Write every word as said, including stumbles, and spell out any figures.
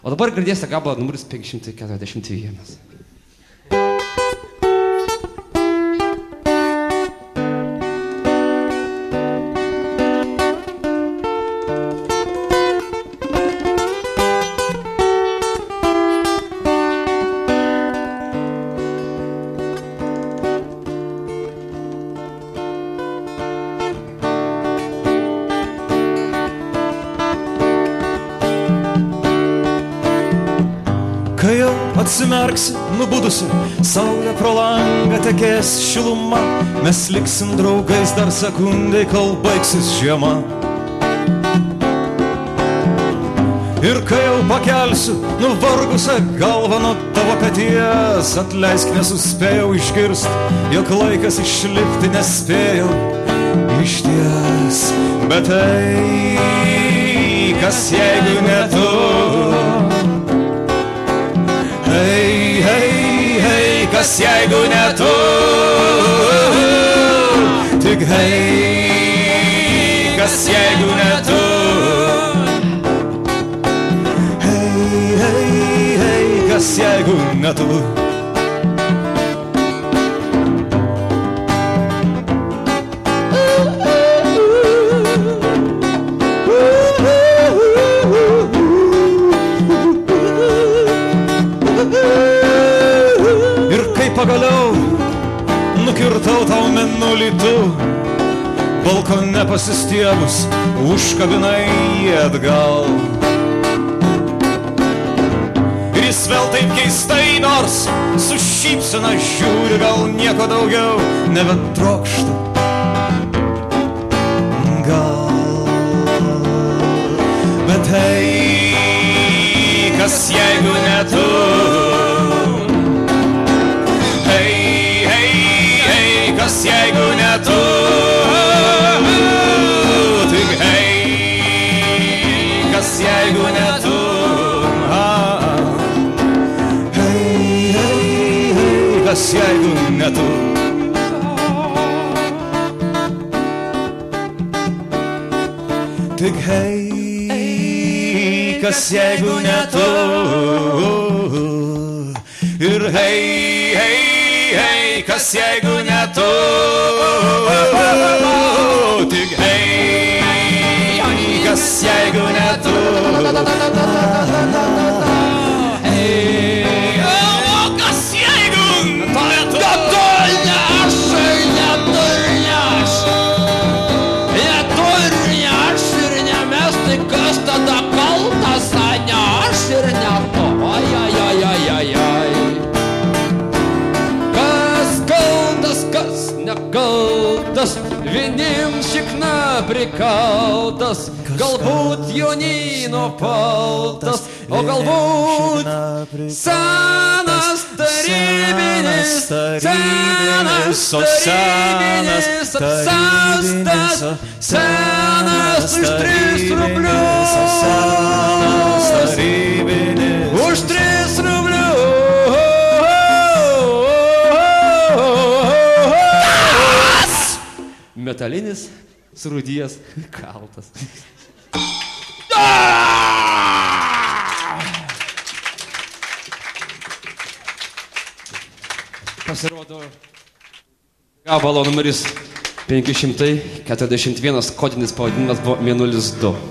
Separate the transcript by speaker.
Speaker 1: O dabar girdėsite gabalą numeris penki šimtai keturiasdešimt vienas.
Speaker 2: Kai jau atsimerksi, nubudusi, saulė pro langą tekės šiluma, mes liksim draugais dar sekundai, kol baigsis žiema. Ir kai jau pakelsiu nuvargusią galvą nuo tavo peties, atleisk, nesuspėjau išgirst, jog laikas išlipti nespėjau išties. Bet tai, kas jeigu ne tu? Hei, hei, hei, kas jeigu ne tu? Tik hei, kas jeigu ne tu? Hei, hei, hei, kas jeigu ne tu? Pagaliau nukirtau tau mėnulį tu, balkone pasistiebus, užkabinai jį atgal. Ir jis vėl taip keistai, nors su šypsena žiūri, gal nieko daugiau nebetrokšta. Gal, bet hei, kas jeigu ne tu? Kas jeigu ne tu? Tik hei, kas jeigu ne tu? Hei, hei, hei, kas jeigu ne tu? Tik hei, kas jeigu ne tu? Ir hei, hei, hei, kas jeigu ne tu? Tik hei, kas jeigu ne tu? Hei, o kas jeigu ne tu? Neturneš, neturneš, neturneš ir nemes, tai kas tada kaltas, ne aš ir ne tu? Ai, ai, ai, ai, ai, ai. Nekaltas, vienim šikna prikaltas, galbūt jaunino paltas, o galbūt senas tarybinis, senas tarybinis, apsastas, senas už tris rublius, už tris rublius.
Speaker 1: Metalinis, surūdijęs, kaltas. Pasirodo gabalo numeris penki šimtai keturiasdešimt vienas, kodinis pavadinimas buvo mėnulis du.